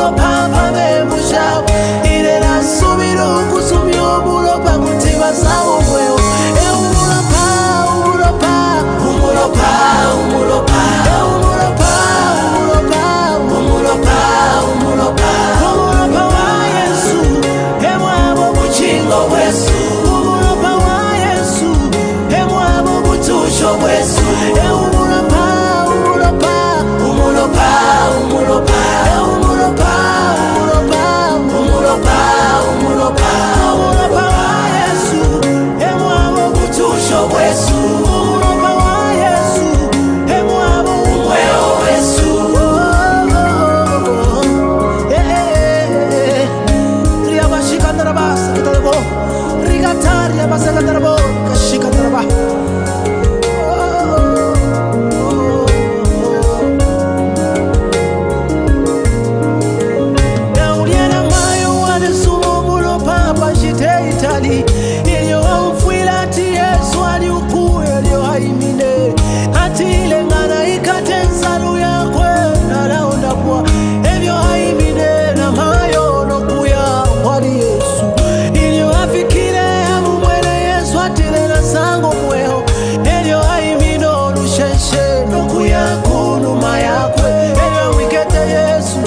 papa membusha irera subiru kusumyo mulo pa mutima sawo kweo umulo pa umulo pa umulo pa umulo pa umulo pa umulo pa umulo pa umulo pa umulo pa wa Yesu emwabo buchingo bwesu umulo pa wa Yesu emwabo butusho bwesu umulo pa umulo pa umulo pa umulo pa umulo pa umulo pa umulo pa umulo pa umulo pa wa Yesu emwabo butusho bwesu umulo pa wa Yesu emwabo umweo Yesu riabashikandarabasa kitarabo rigataria basakandarabo kashikandaraba ilio amfuilati Yesu aliukue ilio haimine atile ngana ikatensalu yakwe na launda kwa evyo haimine na mayo nokuya wali Yesu ilio afikile amu mwene Yesu atile na sango mweo ilio haimino nusheshe nokuya kunuma yakwe ilio wikete Yesu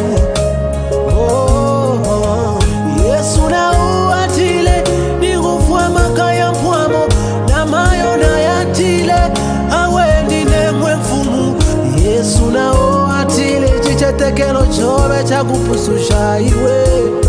Yesu na uatile makaya mpwamo na mayo na yatile awendi nemwe mfumu Yesu nao atile chichetekelo chobe cha kupususha iwe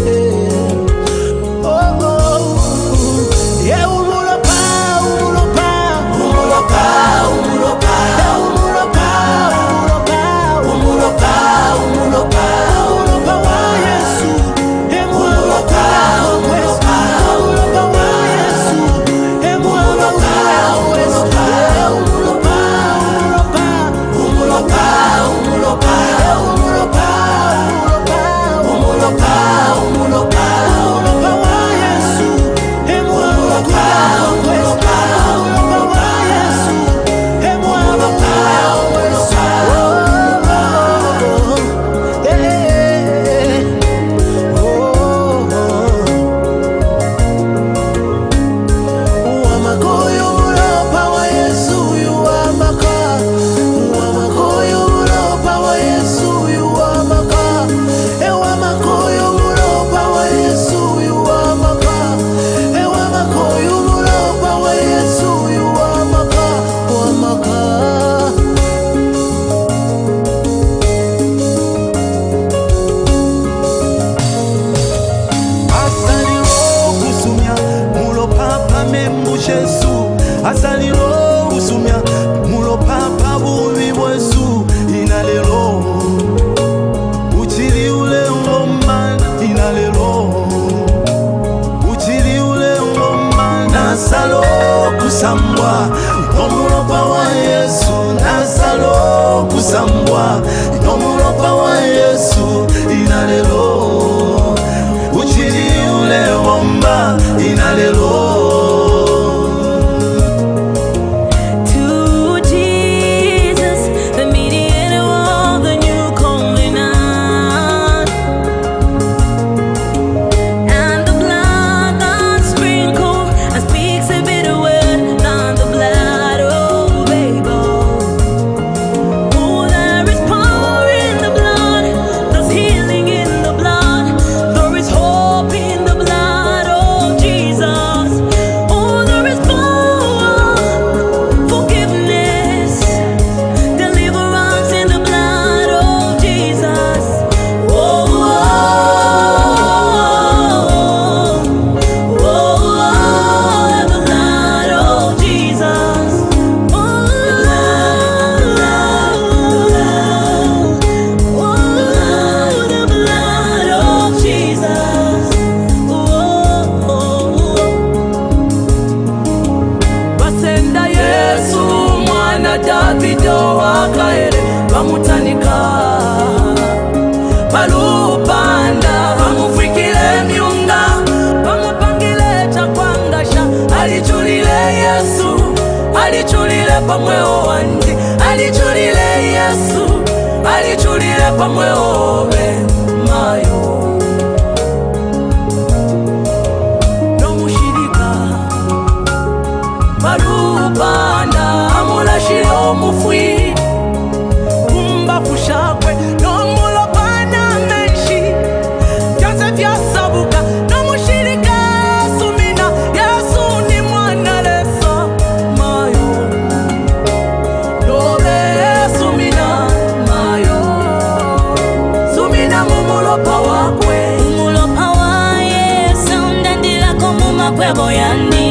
ye umulo pa umulo pa umulo pa umulo pa umulo pa umulo pa umulo pa umulo pa umulo pa wa Yesu umulo pa umulo pa umulo pa wa Yesu umulo pa umulo pa umulo pa umulo pa umulo pa umulo pa umulo pa umulo pa umulo pa umulo pa wa Yesu umulo pa umulo pa umulo pa wa Yesu umulo pa asaliro usumya mulo papa bubi bwesu inalelo uchili ule ngoma inalelo uchili ule ngoma nasalo kusambwa nomulo pa wa Yesu nasalo kusambwa nomulo pa wa Yesu inalelo uchili ule ngoma inalelo Davido wakaere bamutanika balupanda bamufikile myunga bamupangile chakwangasha alichulile Yesu alichulile pamweo wandi alichulile Yesu alichulile pamweo be mayo nomushirika marubanda amulashire omufwi kumba kushakwe nomulopana menshi byose byasabuka nomushirika sumina Yesu ni mwana lesa mayo dobe sumina mayo sumina mumulopa wakwe umulopa wa Yesu ndandila ko mumakwebo yandi